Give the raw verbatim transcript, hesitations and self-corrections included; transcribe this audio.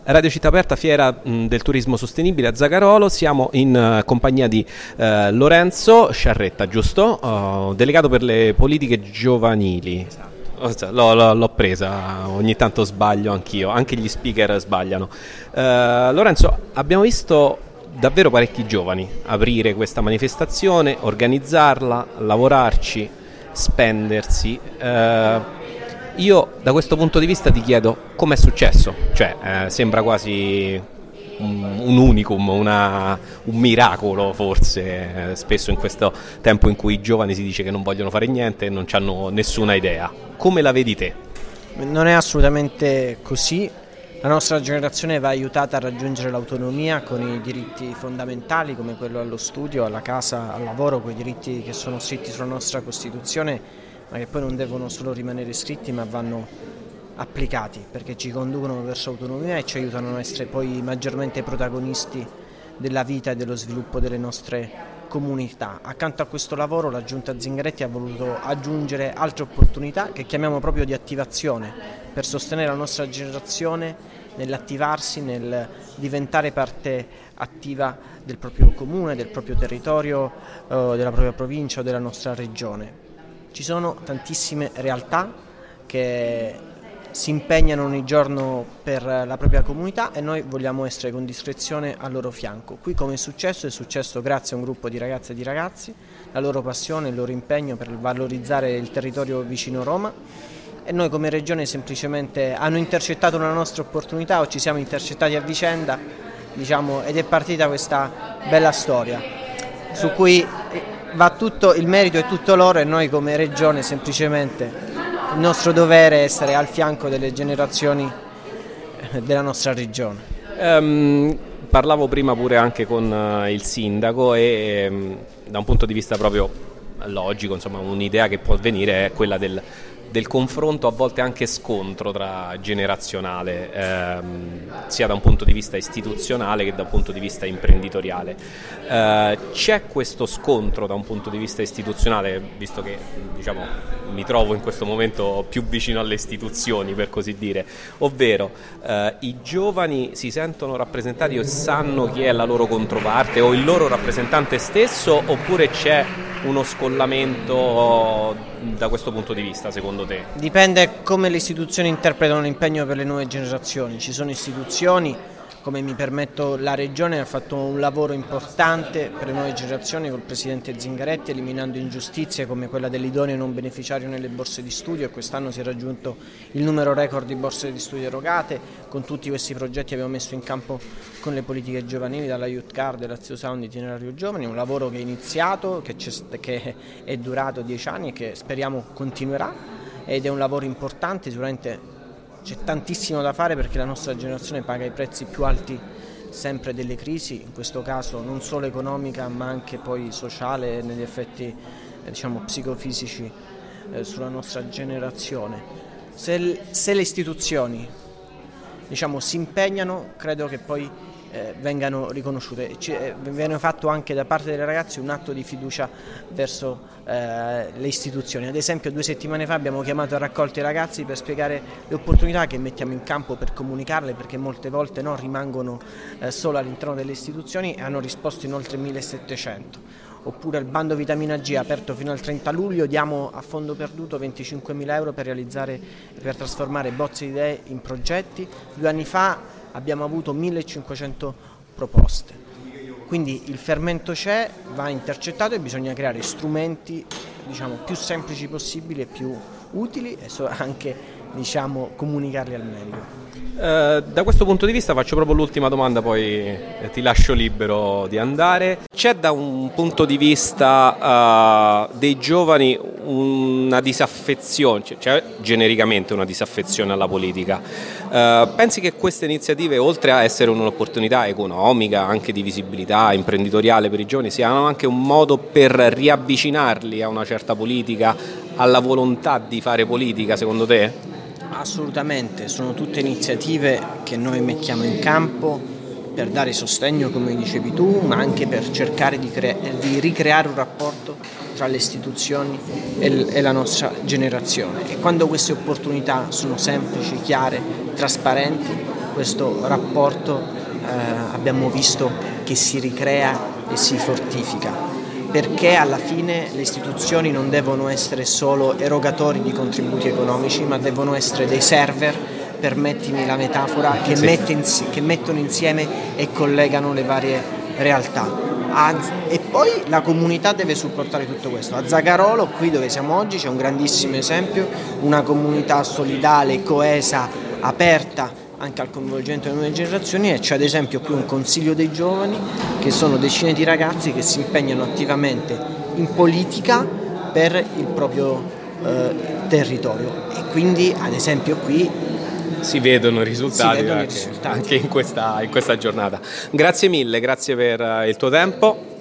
Radio Città Aperta, fiera mh, del turismo sostenibile a Zagarolo. Siamo in uh, compagnia di uh, Lorenzo Sciarretta, giusto? Uh, delegato per le politiche giovanili. Esatto. L'ho, l'ho, l'ho presa, ogni tanto sbaglio anch'io, anche gli speaker sbagliano. Uh, Lorenzo, abbiamo visto davvero parecchi giovani aprire questa manifestazione, organizzarla, lavorarci, spendersi. Uh, Io da questo punto di vista ti chiedo com'è successo, cioè eh, sembra quasi un, un unicum, una, un miracolo forse, eh, spesso in questo tempo in cui i giovani si dice che non vogliono fare niente e non hanno nessuna idea. Come la vedi te? Non è assolutamente così, la nostra generazione va aiutata a raggiungere l'autonomia con i diritti fondamentali come quello allo studio, alla casa, al lavoro, quei diritti che sono scritti sulla nostra Costituzione, ma che poi non devono solo rimanere scritti ma vanno applicati, perché ci conducono verso autonomia e ci aiutano a essere poi maggiormente protagonisti della vita e dello sviluppo delle nostre comunità. Accanto a questo lavoro la Giunta Zingaretti ha voluto aggiungere altre opportunità che chiamiamo proprio di attivazione, per sostenere la nostra generazione nell'attivarsi, nel diventare parte attiva del proprio comune, del proprio territorio, eh, della propria provincia o della nostra regione. Ci sono tantissime realtà che si impegnano ogni giorno per la propria comunità e noi vogliamo essere con discrezione al loro fianco. Qui, come è successo, è successo grazie a un gruppo di ragazze e di ragazzi, la loro passione, il loro impegno per valorizzare il territorio vicino Roma, e noi come regione semplicemente hanno intercettato una nostra opportunità o ci siamo intercettati a vicenda, diciamo, ed è partita questa bella storia su cui va tutto il merito è tutto loro, e noi come regione semplicemente il nostro dovere è essere al fianco delle generazioni della nostra regione. Um, parlavo prima pure anche con uh, il sindaco e um, da un punto di vista proprio logico, insomma, un'idea che può venire è quella del del confronto, a volte anche scontro tra generazionale, ehm, sia da un punto di vista istituzionale che da un punto di vista imprenditoriale. Eh, c'è questo scontro da un punto di vista istituzionale, visto che diciamo mi trovo in questo momento più vicino alle istituzioni, per così dire, ovvero eh, i giovani si sentono rappresentati o sanno chi è la loro controparte o il loro rappresentante stesso, oppure c'è uno scollamento da questo punto di vista, secondo te? Dipende come le istituzioni interpretano l'impegno per le nuove generazioni. Ci sono istituzioni, come mi permetto, la Regione ha fatto un lavoro importante per le nuove generazioni col Presidente Zingaretti, eliminando ingiustizie come quella dell'idoneo non beneficiario nelle borse di studio, e quest'anno si è raggiunto il numero record di borse di studio erogate. Con tutti questi progetti abbiamo messo in campo con le politiche giovanili, dalla Youth Card all'Azio Sound Itinerario Giovani, un lavoro che è iniziato, che, che è durato dieci anni e che speriamo continuerà, ed è un lavoro importante. Sicuramente c'è tantissimo da fare perché la nostra generazione paga i prezzi più alti sempre delle crisi, in questo caso non solo economica ma anche poi sociale, negli effetti eh, diciamo psicofisici eh, sulla nostra generazione. Se, se le istituzioni diciamo si impegnano, credo che poi eh, vengano riconosciute. Ci, eh, viene fatto anche da parte dei ragazzi un atto di fiducia verso eh, le istituzioni. Ad esempio, due settimane fa abbiamo chiamato a raccolta i ragazzi per spiegare le opportunità che mettiamo in campo, per comunicarle, perché molte volte no, rimangono eh, solo all'interno delle istituzioni, e hanno risposto in oltre millesettecento. Oppure il bando Vitamina G aperto fino al trenta luglio, diamo a fondo perduto venticinquemila euro per realizzare, per trasformare bozze di idee in progetti. Due anni fa abbiamo avuto millecinquecento proposte, quindi il fermento c'è, va intercettato e bisogna creare strumenti diciamo più semplici possibili e più utili, e so anche diciamo comunicarli al meglio. Uh, da questo punto di vista faccio proprio l'ultima domanda, poi eh, ti lascio libero di andare. C'è da un punto di vista uh, dei giovani una disaffezione, cioè, c'è genericamente una disaffezione alla politica. Uh, pensi che queste iniziative, oltre a essere un'opportunità economica, anche di visibilità imprenditoriale per i giovani, siano anche un modo per riavvicinarli a una certa politica, alla volontà di fare politica, secondo te? Assolutamente, sono tutte iniziative che noi mettiamo in campo per dare sostegno, come dicevi tu, ma anche per cercare di, cre- di ricreare un rapporto tra le istituzioni e, l- e la nostra generazione. E quando queste opportunità sono semplici, chiare, trasparenti, questo rapporto eh, abbiamo visto che si ricrea e si fortifica, perché alla fine le istituzioni non devono essere solo erogatori di contributi economici, ma devono essere dei server, permettimi la metafora, che, sì. mette ins- che mettono insieme e collegano le varie realtà. A, e poi la comunità deve supportare tutto questo. A Zagarolo, qui dove siamo oggi, c'è un grandissimo esempio, una comunità solidale, coesa, aperta anche al coinvolgimento delle nuove generazioni, e c'è ad esempio qui un consiglio dei giovani che sono decine di ragazzi che si impegnano attivamente in politica per il proprio eh, territorio, e quindi ad esempio qui si vedono i risultati, si vedono i anche, risultati. anche in questa, in questa giornata. Grazie mille, grazie per il tuo tempo.